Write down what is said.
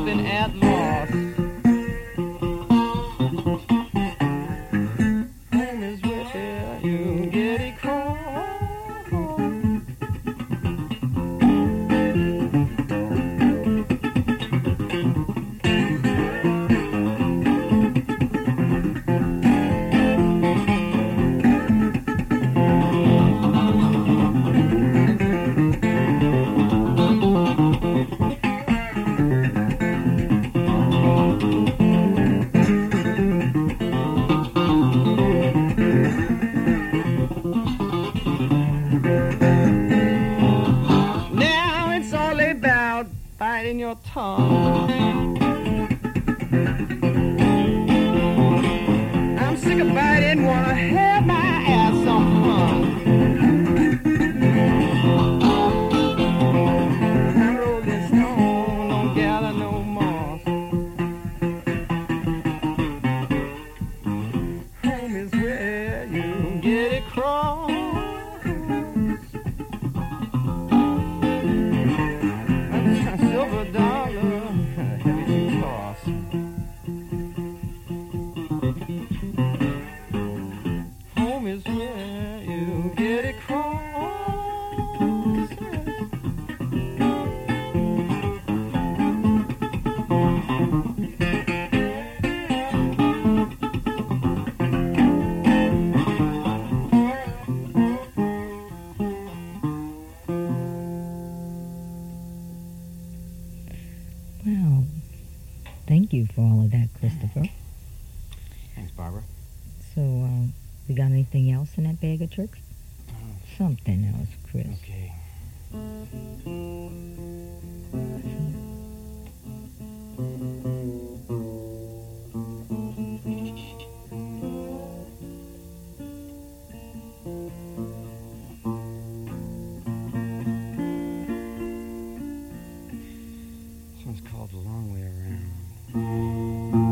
been at loss. Home is where you get it cross. In your tongue, I'm sick of biting, wanna have my ass some fun. I'm rolling stone, don't gather no moss. Home is where you get it crossed. Silver dollar, heavy toss. Home is where you get it crossed. Well, thank you for all of that, Christopher. Thanks, Barbara. So, we got anything else in that bag of tricks? Something else, Chris. Okay. This one's called The Long Way Around.